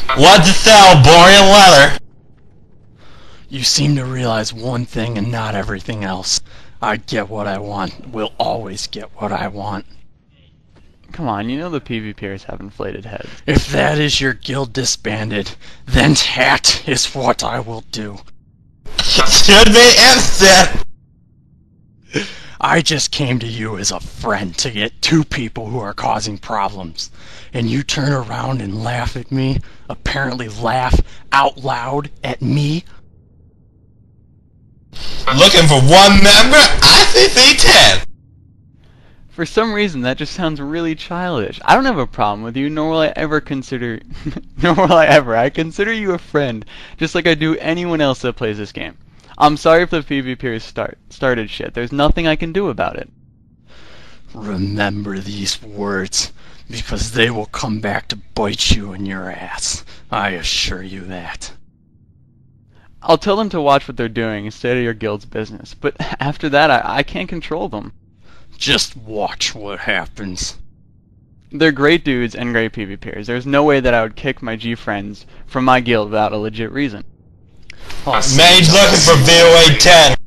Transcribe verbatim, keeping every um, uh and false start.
What to sell? Boring leather. You seem to realize one thing and not everything else. I get what I want. Will always get what I want. Come on, you know the PvPers have inflated heads. If that is your guild disbanded, then that is what I will do. Should be instant. I just came to you as a friend to get two people who are causing problems. And you turn around and laugh at me? Apparently laugh out loud at me? Looking for one member? I C C ten. For some reason, that just sounds really childish. I don't have a problem with you, nor will I ever consider... nor will I ever. I consider you a friend, just like I do anyone else that plays this game. I'm sorry if the PvPers start, started shit. There's nothing I can do about it. Remember these words, because they will come back to bite you in your ass. I assure you that. I'll tell them to watch what they're doing instead of your guild's business, but after that, I, I can't control them. Just watch what happens. They're great dudes and great PvPers. There's no way that I would kick my G-friends from my guild without a legit reason. Mage looking for V O A ten.